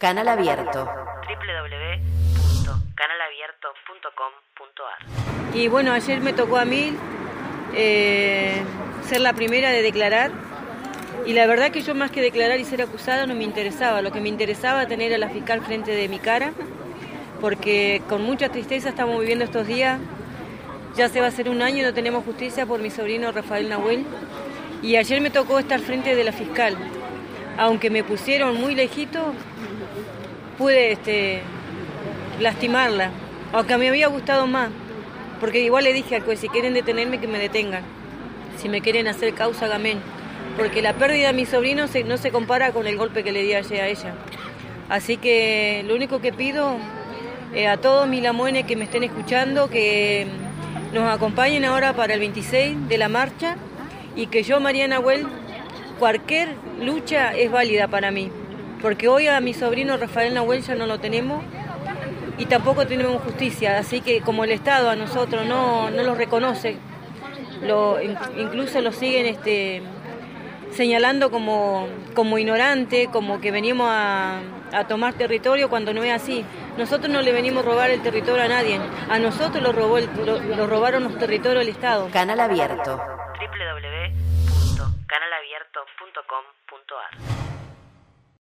Canal Abierto. www.canalabierto.com.ar. Y bueno, ayer me tocó a mí ser la primera de declarar. Y la verdad que yo, más que declarar y ser acusada, no me interesaba. Lo que me interesaba tener a la fiscal frente de mi cara, porque con mucha tristeza estamos viviendo estos días. Ya se va a hacer un año y no tenemos justicia por mi sobrino Rafael Nahuel. Y ayer me tocó estar frente de la fiscal. Aunque me pusieron muy lejito, pude lastimarla. Aunque me había gustado más. Porque igual le dije al juez, si quieren detenerme, que me detengan. Si me quieren hacer causa, háganme. Porque la pérdida de mi sobrino no se compara con el golpe que le di ayer a ella. Así que lo único que pido a todos mis lamuenes que me estén escuchando, que nos acompañen ahora para el 26 de la marcha, y que yo, María Nahuel, cualquier lucha es válida para mí. Porque hoy a mi sobrino Rafael Nahuel ya no lo tenemos y tampoco tenemos justicia. Así que como el Estado a nosotros no lo reconoce, incluso lo siguen señalando como ignorante, como que venimos a tomar territorio, cuando no es así. Nosotros no le venimos a robar el territorio a nadie. A nosotros lo robaron los territorios del Estado. Canal Abierto. www.canalabierto.com.ar